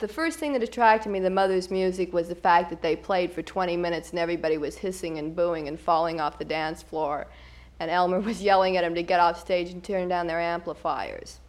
The first thing that attracted me to the Mothers' music was the fact that they played for 20 minutes and everybody was hissing and booing and falling off the dance floor. And Elmer was yelling at them to get off stage and turn down their amplifiers.